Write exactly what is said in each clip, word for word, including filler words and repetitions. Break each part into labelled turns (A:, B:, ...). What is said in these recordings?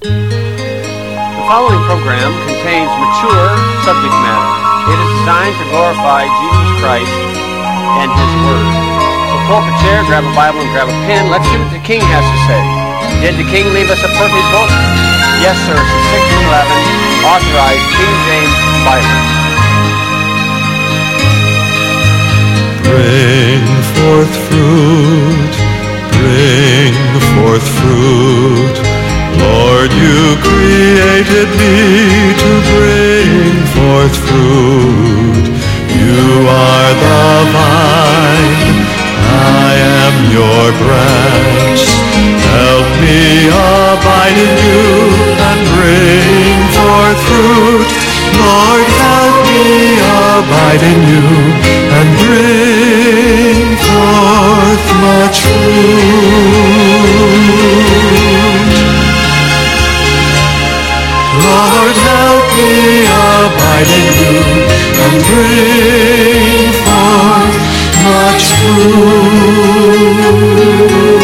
A: The following program contains mature subject matter. It is designed to glorify Jesus Christ and His Word. So pull up a chair, grab a Bible, and grab a pen. Let's see what the King has to say. Did the King leave us a perfect book? Yes, sir. It's six eleven, authorized King James Bible.
B: Bring forth fruit, bring forth fruit. Lord, you created me to bring forth fruit. You are the vine, I am your branch. Help me abide in you and bring forth fruit. Lord, help me abide in you and bring forth much fruit. Lord, help me abide in you and bring forth much fruit.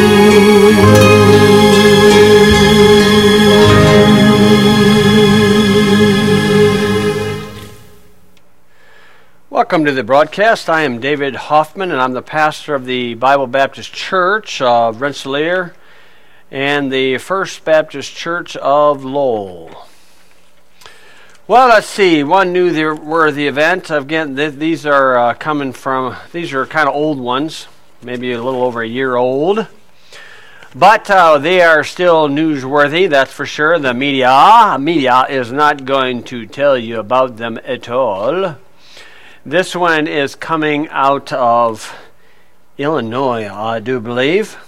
A: Welcome to the broadcast. I am David Hoffman, and I'm the pastor of the Bible Baptist Church of Rensselaer and the First Baptist Church of Lowell. Well, let's see. One newsworthy event. Again, th- these are uh, coming from, these are kind of old ones, maybe a little over a year old. But uh, they are still newsworthy, that's for sure. The media, media is not going to tell you about them at all. This one is coming out of Illinois, I do believe.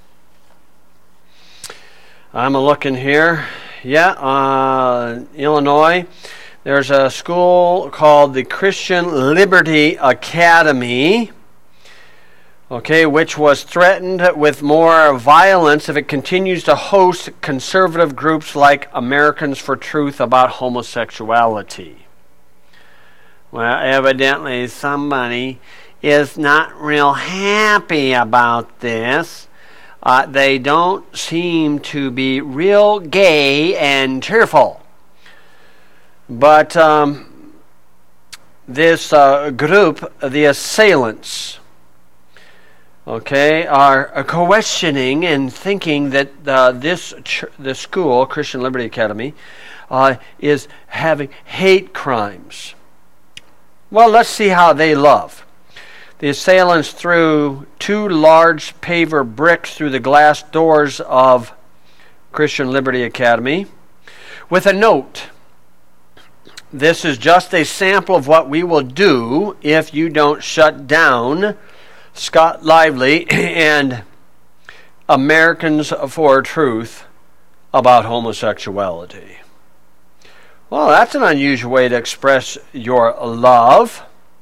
A: I'm looking here. Yeah, uh, Illinois. There's a school called the Christian Liberty Academy, okay, which was threatened with more violence if it continues to host conservative groups like Americans for Truth about homosexuality. Well, evidently somebody is not real happy about this. Uh, they don't seem to be real gay and cheerful. But um, this uh, group, the assailants, okay, are questioning and thinking that uh, this ch- the school, Christian Liberty Academy, uh, is having hate crimes. Well, let's see how they love. The assailants threw two large paver bricks through the glass doors of Christian Liberty Academy with a note. This is just a sample of what we will do if you don't shut down Scott Lively and Americans for Truth about homosexuality. Well, that's an unusual way to express your love.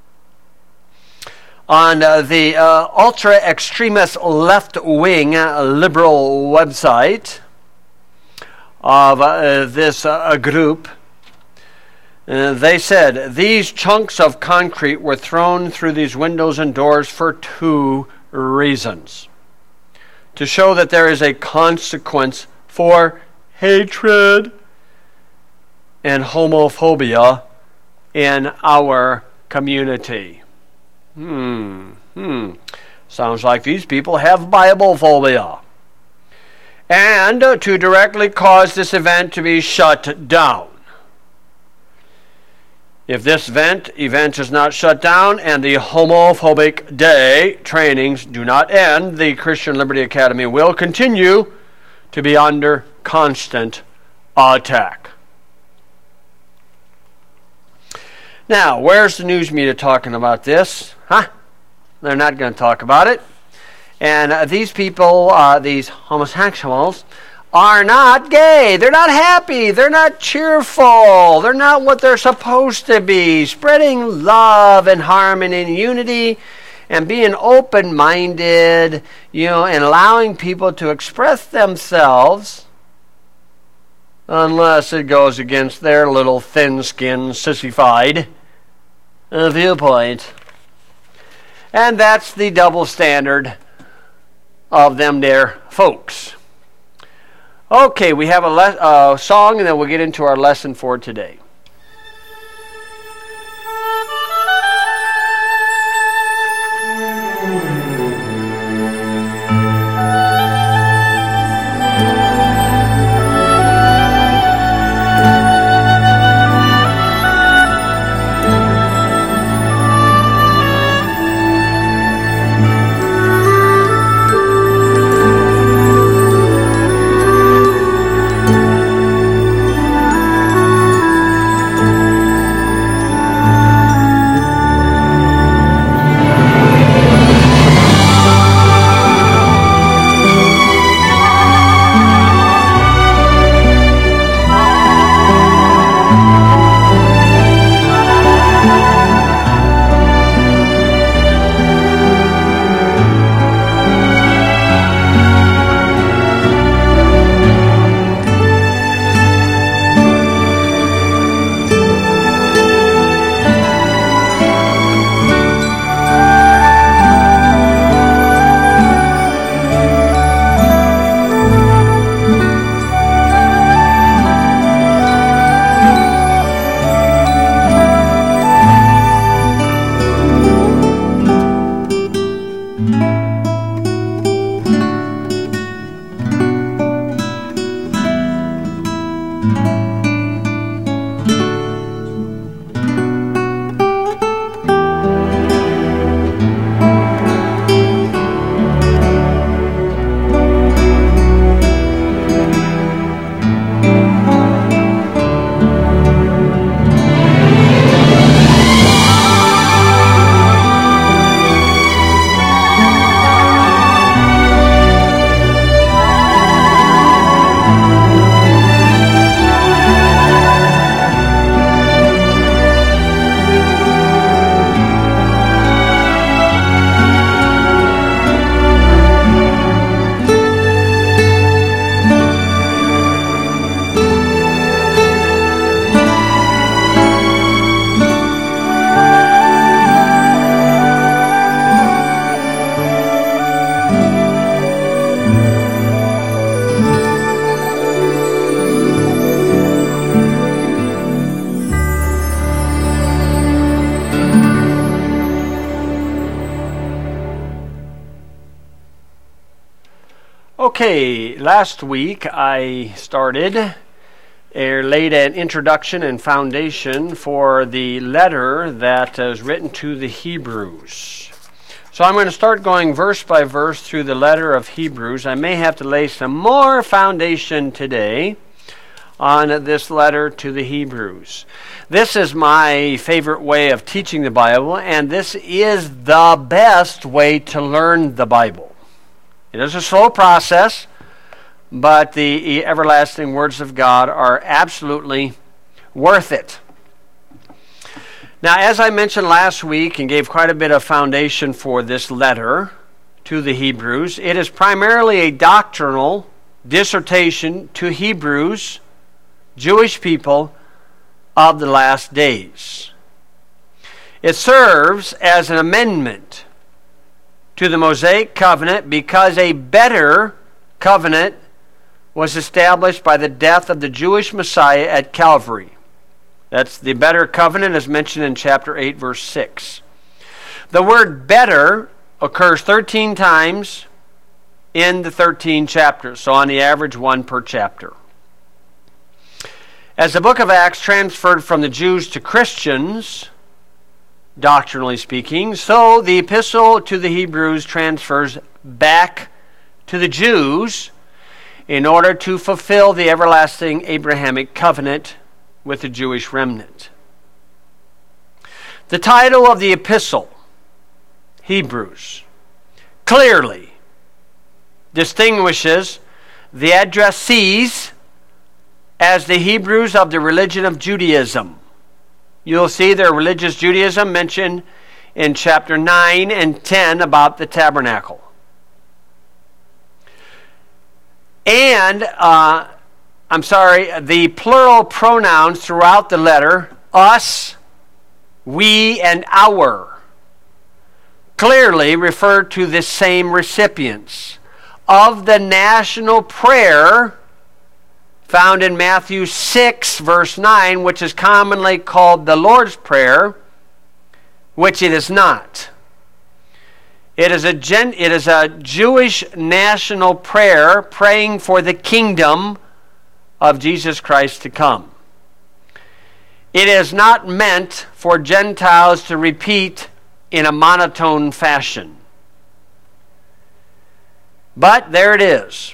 A: On uh, the uh, ultra-extremist left-wing uh, liberal website of uh, this uh, group, uh, they said, these chunks of concrete were thrown through these windows and doors for two reasons. To show that there is a consequence for hatred and homophobia in our community. Hmm, hmm. Sounds like these people have Bible phobia. And uh, to directly cause this event to be shut down. If this event, event is not shut down and the homophobic day trainings do not end, the Christian Liberty Academy will continue to be under constant attack. Now, where's the news media talking about this? Huh? They're not going to talk about it. And uh, these people, uh, these homosexuals, are not gay. They're not happy. They're not cheerful. They're not what they're supposed to be. Spreading love and harmony and unity and being open-minded, you know, and allowing people to express themselves, unless it goes against their little thin-skinned, sissified uh, viewpoint. And that's the double standard of them there folks. Okay, we have a le- uh, song, and then we'll get into our lesson for today. Okay, last week I started or laid an introduction and foundation for the letter that is written to the Hebrews. So I'm going to start going verse by verse through the letter of Hebrews. I may have to lay some more foundation today on this letter to the Hebrews. This is my favorite way of teaching the Bible, and this is the best way to learn the Bible. It is a slow process, but the everlasting words of God are absolutely worth it. Now, as I mentioned last week and gave quite a bit of foundation for this letter to the Hebrews, it is primarily a doctrinal dissertation to Hebrews, Jewish people of the last days. It serves as an amendment to the Mosaic covenant because a better covenant was established by the death of the Jewish Messiah at Calvary. That's the better covenant as mentioned in chapter eight, verse six. The word better occurs thirteen times in the thirteen chapters, so on the average one per chapter. As the book of Acts transferred from the Jews to Christians, doctrinally speaking, so the epistle to the Hebrews transfers back to the Jews in order to fulfill the everlasting Abrahamic covenant with the Jewish remnant. The title of the epistle, Hebrews, clearly distinguishes the addressees as the Hebrews of the religion of Judaism. You'll see their religious Judaism mentioned in chapter nine and ten about the tabernacle. And, uh, I'm sorry, the plural pronouns throughout the letter, us, we, and our, clearly refer to the same recipients of the national prayer found in Matthew six, verse nine, which is commonly called the Lord's Prayer, which it is not. It is a gen, it is a Jewish national prayer praying for the kingdom of Jesus Christ to come. It is not meant for Gentiles to repeat in a monotone fashion. But there it is.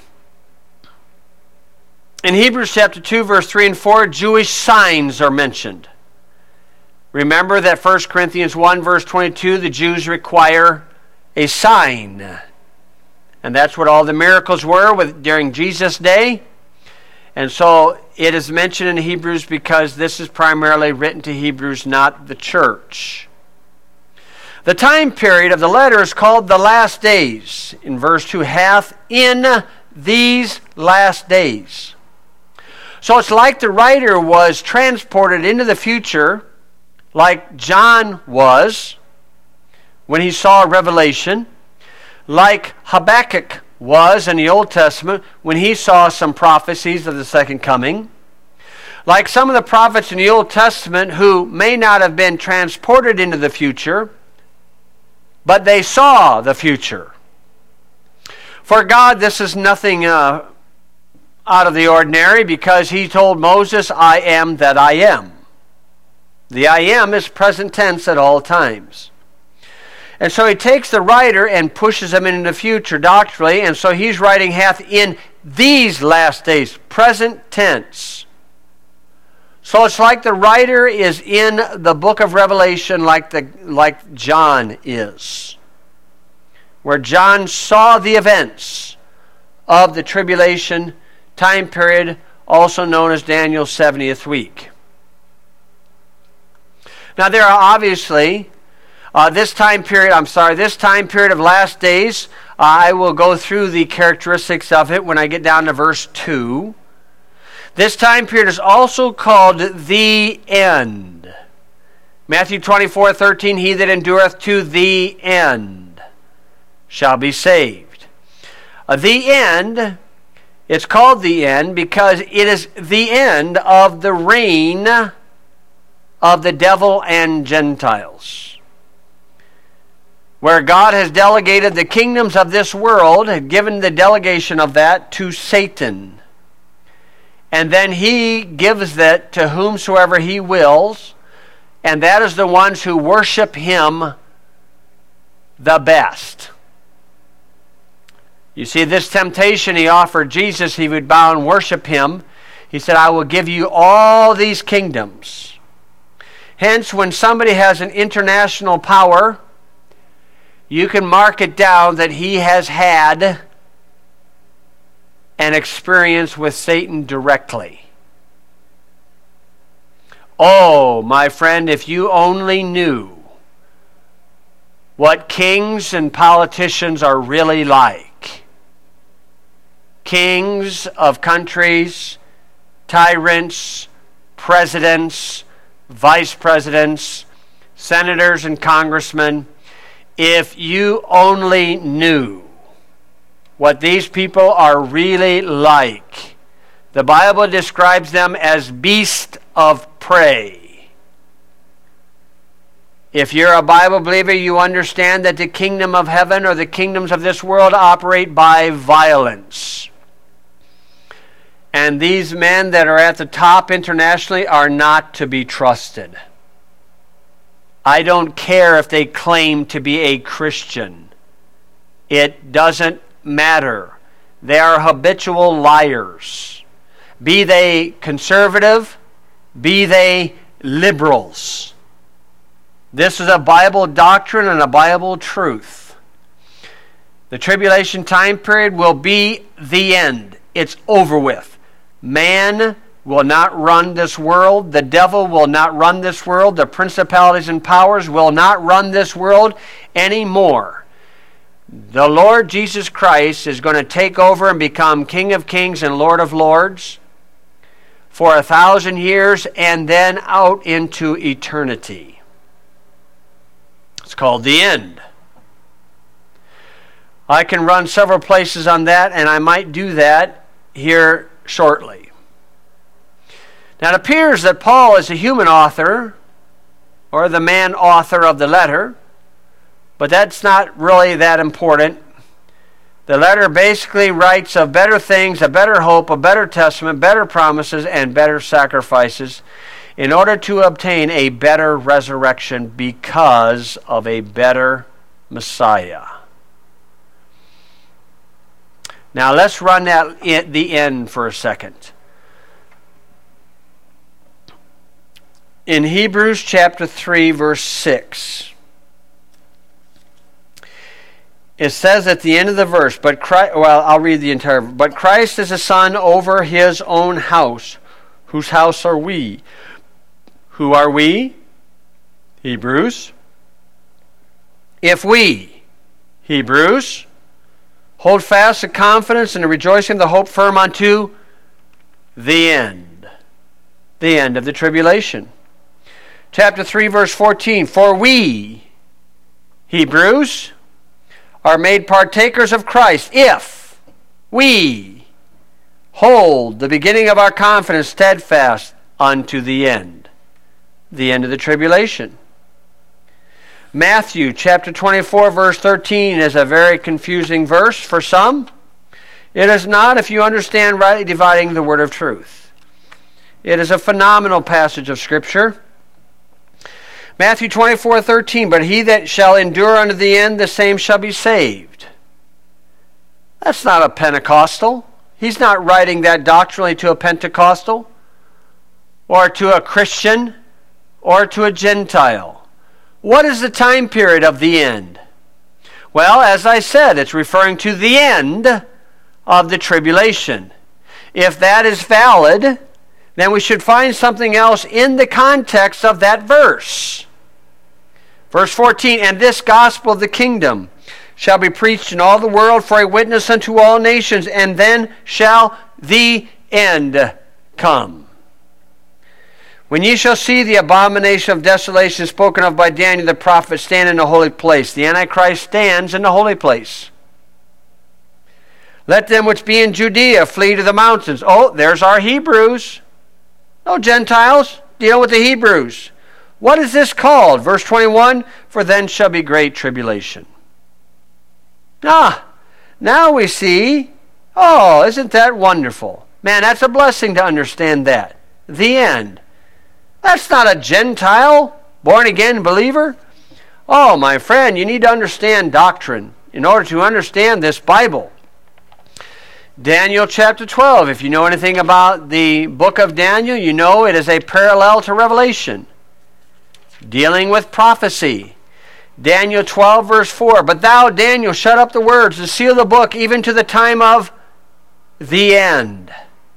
A: In Hebrews chapter two, verse three and four, Jewish signs are mentioned. Remember that First Corinthians one, verse twenty-two, the Jews require a sign. And that's what all the miracles were with, during Jesus' day. And so it is mentioned in Hebrews because this is primarily written to Hebrews, not the church. The time period of the letter is called the last days. In verse two, hath in these last days. So it's like the writer was transported into the future, like John was when he saw Revelation, like Habakkuk was in the Old Testament when he saw some prophecies of the second coming, like some of the prophets in the Old Testament who may not have been transported into the future, but they saw the future. For God, this is nothing uh, out of the ordinary, because he told Moses, I am that I am. The I am is present tense at all times. And so he takes the writer and pushes him into the future doctrinally, and so he's writing hath in these last days, present tense. So it's like the writer is in the book of Revelation like the like John is, where John saw the events of the tribulation time period, also known as Daniel's seventieth week. Now there are obviously Uh, this time period, I'm sorry, this time period of last days, uh, I will go through the characteristics of it when I get down to verse two. This time period is also called the end. Matthew twenty-four thirteen, he that endureth to the end shall be saved. Uh, the end, it's called the end because it is the end of the reign of the devil and Gentiles, where God has delegated the kingdoms of this world, had given the delegation of that to Satan. And then he gives that to whomsoever he wills, and that is the ones who worship him the best. You see, this temptation he offered Jesus, he would bow and worship him. He said, I will give you all these kingdoms. Hence, when somebody has an international power, you can mark it down that he has had an experience with Satan directly. Oh, my friend, if you only knew what kings and politicians are really like. Kings of countries, tyrants, presidents, vice presidents, senators and congressmen. If you only knew what these people are really like. The Bible describes them as beasts of prey. If you're a Bible believer, you understand that the kingdom of heaven or the kingdoms of this world operate by violence. And these men that are at the top internationally are not to be trusted. I don't care if they claim to be a Christian. It doesn't matter. They are habitual liars. Be they conservative, be they liberals. This is a Bible doctrine and a Bible truth. The tribulation time period will be the end. It's over with. Man will not run this world. The devil will not run this world. The principalities and powers will not run this world anymore. The Lord Jesus Christ is going to take over and become King of Kings and Lord of Lords for a thousand years and then out into eternity. It's called the end. I can run several places on that, and I might do that here shortly. Now it appears that Paul is a human author, or the man author of the letter, but that's not really that important. The letter basically writes of better things, a better hope, a better testament, better promises, and better sacrifices in order to obtain a better resurrection because of a better Messiah. Now let's run that at the end for a second. In Hebrews chapter three, verse six, it says at the end of the verse, but Christ, well, I'll read the entire, but Christ is a son over his own house. Whose house are we? Who are we? Hebrews. If we, Hebrews, hold fast the confidence and the rejoicing, the hope firm unto the end. The end of the tribulation. Chapter three, verse fourteen, for we, Hebrews, are made partakers of Christ if we hold the beginning of our confidence steadfast unto the end. The end of the tribulation. Matthew chapter twenty-four, verse thirteen is a very confusing verse for some. It is not if you understand rightly dividing the word of truth. It is a phenomenal passage of Scripture. Matthew twenty-four, thirteen, but he that shall endure unto the end, the same shall be saved. That's not a Pentecostal. He's not writing that doctrinally to a Pentecostal or to a Christian or to a Gentile. What is the time period of the end? Well, as I said, it's referring to the end of the tribulation. If that is valid, then we should find something else in the context of that verse. Verse fourteen, and this gospel of the kingdom shall be preached in all the world for a witness unto all nations, and then shall the end come. When ye shall see the abomination of desolation spoken of by Daniel the prophet stand in the holy place. The Antichrist stands in the holy place. Let them which be in Judea flee to the mountains. Oh, there's our Hebrews. No Gentiles, deal with the Hebrews. What is this called? Verse twenty-one, for then shall be great tribulation. Ah, now we see, oh, isn't that wonderful? Man, that's a blessing to understand that. The end. That's not a Gentile, born-again believer. Oh, my friend, you need to understand doctrine in order to understand this Bible. Daniel chapter twelve, if you know anything about the book of Daniel, you know it is a parallel to Revelation, dealing with prophecy. Daniel twelve, verse four, but thou, Daniel, shut up the words, and seal the book, even to the time of the end.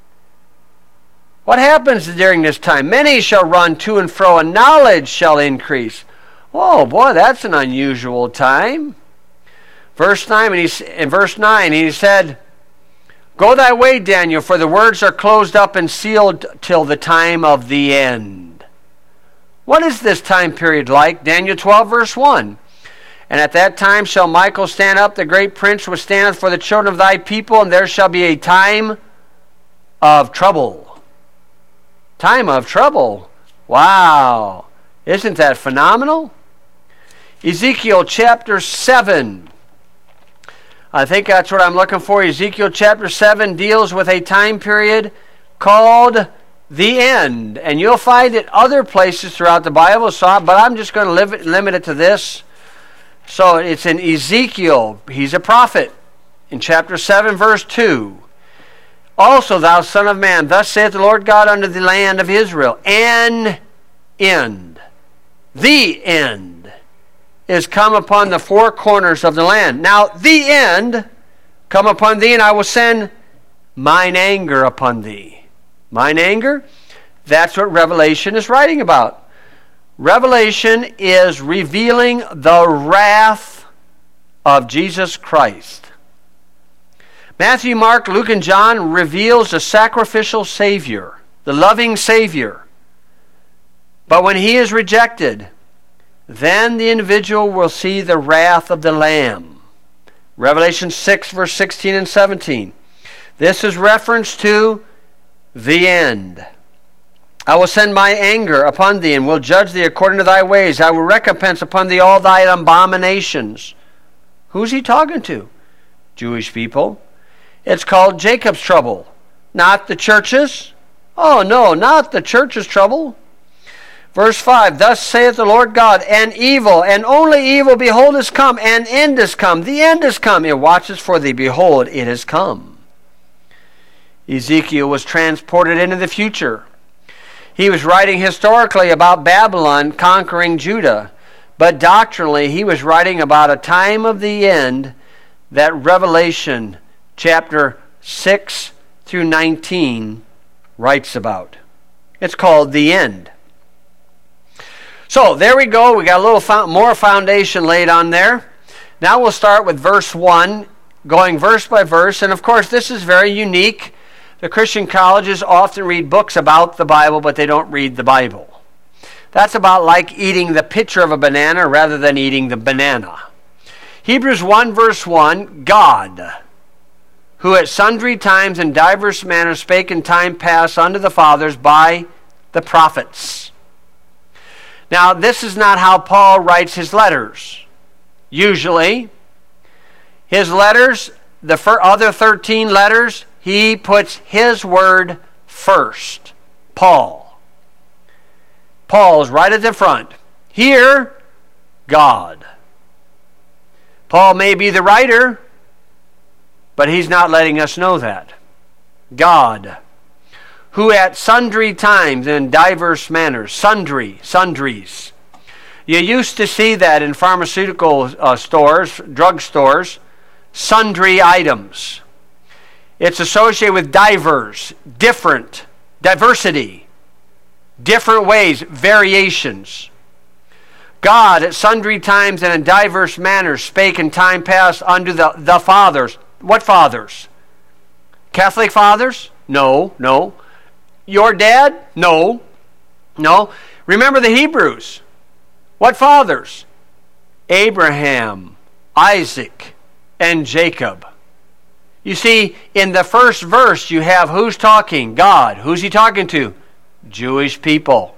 A: What happens during this time? Many shall run to and fro, and knowledge shall increase. Oh, boy, that's an unusual time. Verse nine, and he, in verse nine, he said, go thy way, Daniel, for the words are closed up and sealed till the time of the end. What is this time period like? Daniel twelve, verse one. And at that time shall Michael stand up, the great prince which standeth for the children of thy people, and there shall be a time of trouble. Time of trouble. Wow. Isn't that phenomenal? Ezekiel chapter seven. I think that's what I'm looking for. Ezekiel chapter seven deals with a time period called the end. And you'll find it other places throughout the Bible, so, but I'm just going to live, limit it to this. So it's in Ezekiel. He's a prophet. In chapter seven, verse two. Also, thou son of man, thus saith the Lord God unto the land of Israel, an end, the end, is come upon the four corners of the land. Now, the end come upon thee, and I will send mine anger upon thee. Mine anger? That's what Revelation is writing about. Revelation is revealing the wrath of Jesus Christ. Matthew, Mark, Luke, and John reveals the sacrificial Savior, the loving Savior. But when he is rejected, then the individual will see the wrath of the Lamb. Revelation six, verse sixteen and seventeen. This is reference to the end. I will send my anger upon thee, and will judge thee according to thy ways. I will recompense upon thee all thy abominations. Who's he talking to? Jewish people. It's called Jacob's trouble, not the church's. Oh, no, not the church's trouble. Verse five, thus saith the Lord God, and evil, and only evil, behold, is come, and end is come. The end is come. It watches for thee, behold, it has come. Ezekiel was transported into the future. He was writing historically about Babylon conquering Judah, but doctrinally he was writing about a time of the end that Revelation chapter six through nineteen writes about. It's called the end. So there we go. We got a little fo- more foundation laid on there. Now we'll start with verse one, going verse by verse. And of course, this is very unique. The Christian colleges often read books about the Bible, but they don't read the Bible. That's about like eating the pitcher of a banana rather than eating the banana. Hebrews one verse one, God, who at sundry times and divers manners spake in time past unto the fathers by the prophets. Now, this is not how Paul writes his letters. Usually, his letters, the other thirteen letters, he puts his word first. Paul. Paul's right at the front. Here, God. Paul may be the writer, but he's not letting us know that. God, who at sundry times and in diverse manners, sundry, sundries. You used to see that in pharmaceutical uh, stores, drug stores, sundry items. It's associated with divers, different, diversity, different ways, variations. God at sundry times and in diverse manners spake in time past unto the, the fathers. What fathers? Catholic fathers? No, no. Your dad? No, no. Remember the Hebrews. What fathers? Abraham, Isaac, and Jacob. You see, in the first verse you have who's talking? God. Who's he talking to? Jewish people.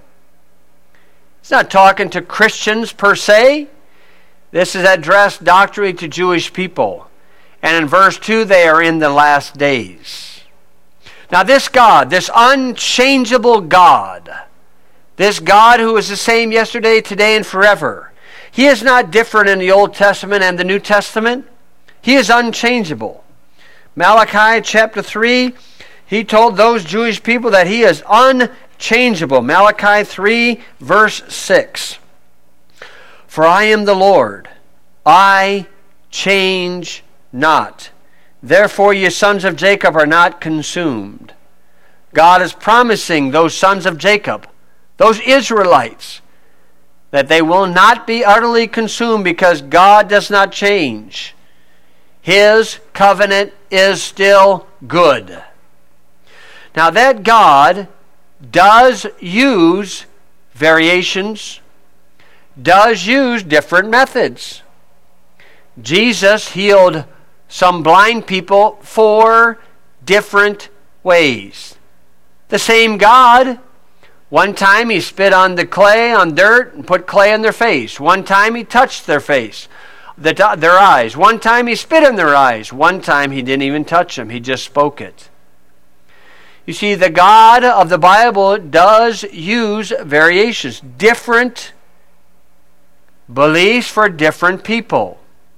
A: He's not talking to Christians per se. This is addressed doctrinally to Jewish people. And in verse two, they are in the last days. Now this God, this unchangeable God, this God who is the same yesterday, today, and forever, he is not different in the Old Testament and the New Testament. He is unchangeable. Malachi chapter three, he told those Jewish people that he is unchangeable. Malachi three verse six. For I am the Lord, I change not. Therefore ye sons of Jacob are not consumed. God is promising those sons of Jacob, those Israelites, that they will not be utterly consumed because God does not change. His covenant is still good. Now that God does use variations, does use different methods. Jesus healed some blind people four different ways. The same God, one time he spit on the clay, on dirt, and put clay on their face. One time he touched their face, the, their eyes. One time he spit in their eyes. One time he didn't even touch them. He just spoke it. You see, the God of the Bible does use variations, different beliefs for different people.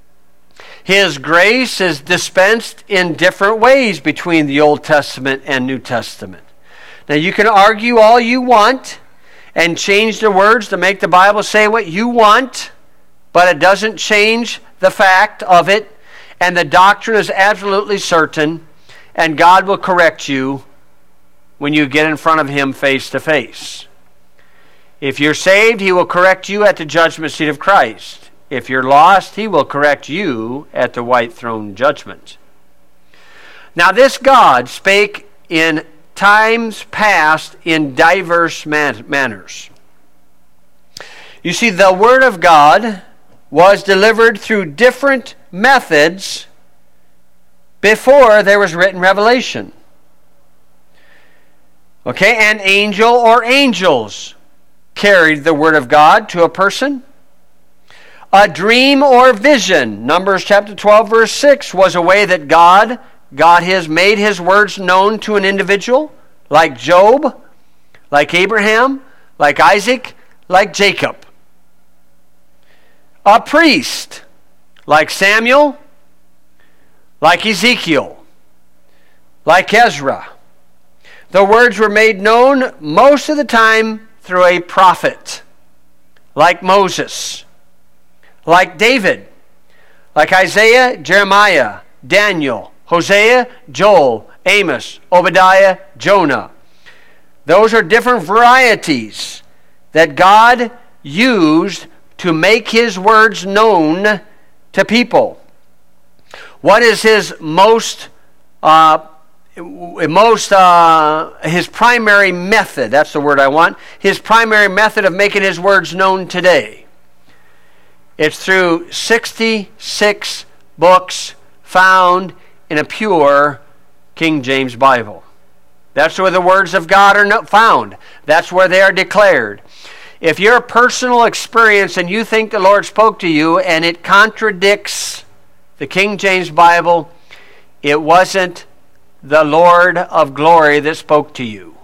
A: His grace is dispensed in different ways between the Old Testament and New Testament. Now you can argue all you want and change the words to make the Bible say what you want, but it doesn't change the fact of it, and the doctrine is absolutely certain, and God will correct you when you get in front of him face to face. If you're saved, he will correct you at the judgment seat of Christ. If you're lost, he will correct you at the white throne judgment. Now this God spake in times past in diverse man- manners. You see, the Word of God was delivered through different methods before there was written revelation. Okay, an angel or angels carried the word of God to a person. A dream or vision, Numbers chapter twelve, verse six, was a way that God got his, made his words known to an individual, like Job, like Abraham, like Isaac, like Jacob. A priest, like Samuel, like Ezekiel, like Ezra. The words were made known most of the time through a prophet, like Moses, like David, like Isaiah, Jeremiah, Daniel, Hosea, Joel, Amos, Obadiah, Jonah. Those are different varieties that God used to make his words known to people. What is his most uh, most uh, his primary method? That's the word I want. His primary method of making his words known today. It's through sixty-six books found in a pure King James Bible. That's where the words of God are found. That's where they are declared. If your personal experience and you think the Lord spoke to you and it contradicts the King James Bible, it wasn't the Lord of glory that spoke to you.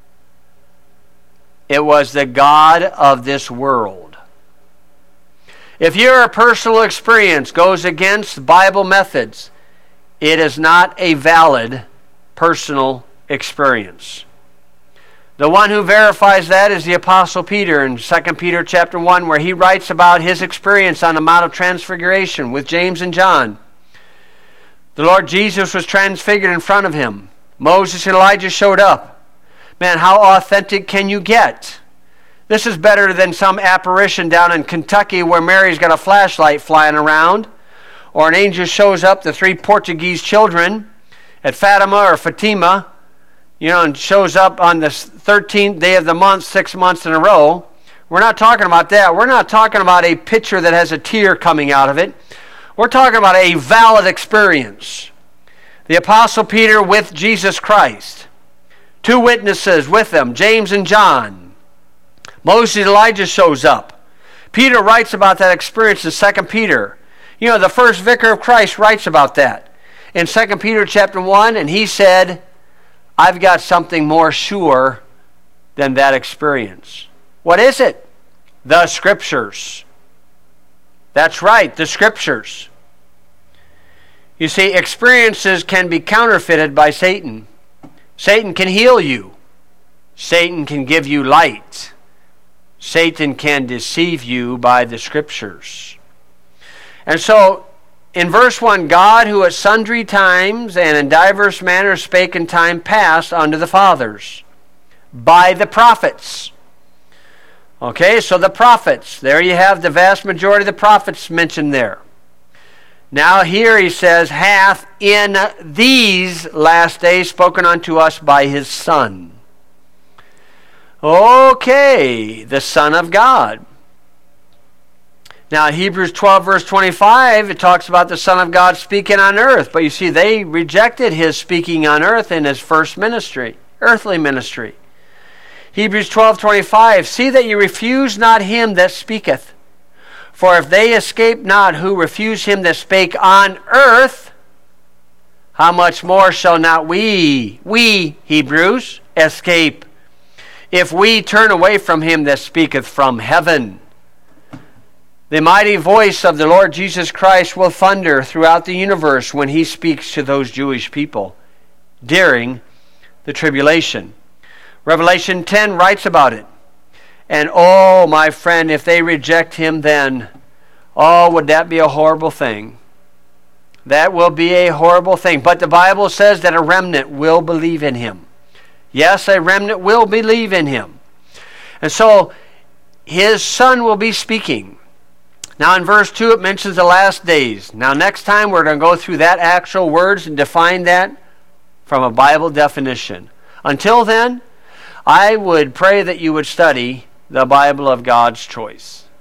A: It was the God of this world. If your personal experience goes against Bible methods, it is not a valid personal experience. The one who verifies that is the Apostle Peter in Second Peter chapter one, where he writes about his experience on the Mount of Transfiguration with James and John. The Lord Jesus was transfigured in front of him. Moses and Elijah showed up. Man, how authentic can you get? This is better than some apparition down in Kentucky where Mary's got a flashlight flying around, or an angel shows up to three Portuguese children at Fatima or Fatima, you know, and shows up on the thirteenth day of the month, six months in a row. We're not talking about that. We're not talking about a picture that has a tear coming out of it. We're talking about a valid experience. The Apostle Peter with Jesus Christ. Two witnesses with them, James and John. Moses and Elijah shows up. Peter writes about that experience in Second Peter. You know, the first vicar of Christ writes about that in Second Peter chapter one, and he said, I've got something more sure than that experience. What is it? The Scriptures. That's right, the Scriptures. You see, experiences can be counterfeited by Satan. Satan can heal you. Satan can give you light. Satan can deceive you by the Scriptures. And so, in verse one, God, who at sundry times and in diverse manners spake in time past unto the fathers, by the prophets. Okay, so the prophets. There you have the vast majority of the prophets mentioned there. Now here he says, hath in these last days spoken unto us by his Son. Okay, the Son of God. Now, in Hebrews twelve, verse twenty-five, it talks about the Son of God speaking on earth. But you see, they rejected his speaking on earth in his first ministry, earthly ministry. Hebrews twelve, twenty-five, see that you refuse not him that speaketh. For if they escape not who refuse him that spake on earth, how much more shall not we, we, Hebrews, escape, if we turn away from him that speaketh from heaven? The mighty voice of the Lord Jesus Christ will thunder throughout the universe when he speaks to those Jewish people during the tribulation. Revelation ten writes about it. And oh, my friend, if they reject him then, oh, would that be a horrible thing? That will be a horrible thing. But the Bible says that a remnant will believe in him. Yes, a remnant will believe in him. And so his Son will be speaking. Now in verse two it mentions the last days. Now next time we're going to go through that actual words and define that from a Bible definition. Until then, I would pray that you would study the Bible of God's choice.